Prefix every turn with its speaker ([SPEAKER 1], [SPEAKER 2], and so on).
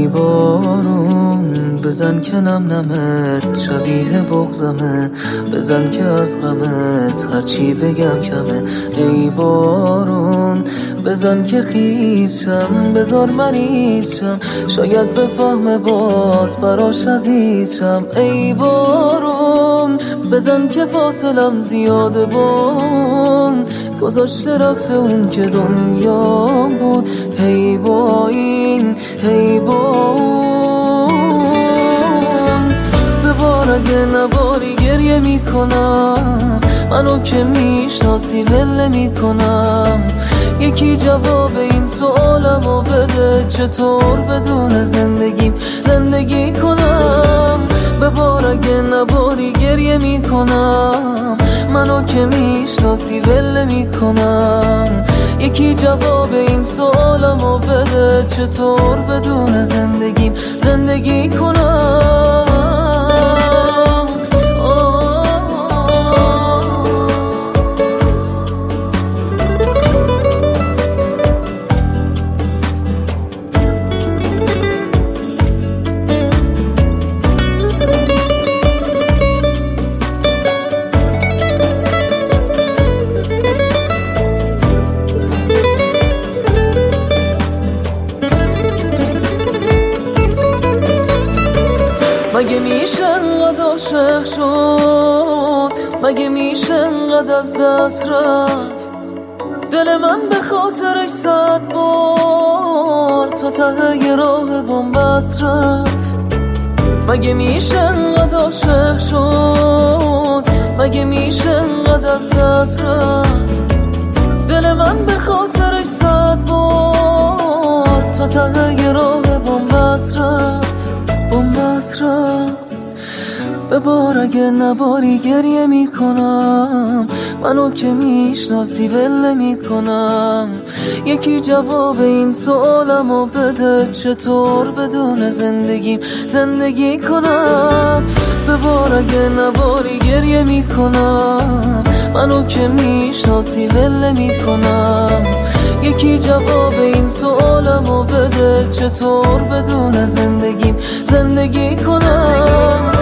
[SPEAKER 1] بارون بزن که نم نمت شبیه بغضمه، بزن که از غمت هرچی بگم کمه. ای بارون بزن که خیز شم، بذار مریض شم، شاید بفهمه باز براش عزیز شم. ای بارون بزن که فاصلم زیاده بون، گذاشته رفته اون که دنیا بود. هی با این هی با اون ببار اگه نباری گریه میکنم، منو که میشناسی ول میکنم. یکی جواب این سوالمو بده، چطور بدون زندگیم زندگی کنم؟ ببار اگه نباری گریه میکنم، منو که میشناسی ول میکنم. یکی جواب این سوالمو بده، چطور بدون زندگیم زندگی کنم؟ مگه میشه انقدر عاشق شد؟ مگه میشه انقدر از دست رفت؟ دل من به خاطرش 100 بار تا ته راه بنبست رفت. مگه میشه انقدر عاشق شد؟ مگه میشه انقدر از دست رفت؟ دل من به خاطرش 100 بار تا ته راه بنبست رفت. ببار اگه نباری گریه میکنم، منو که میشناسی ول میکنم. یکی جواب این سوالمو بده، چطور بدون زندگیم زندگی کنم؟ ببار اگه نباری گریه میکنم، منو که میشناسی ول میکنم. یکی جواب این سوالمو بده، چطور بدون زندگیم زندگی کنم؟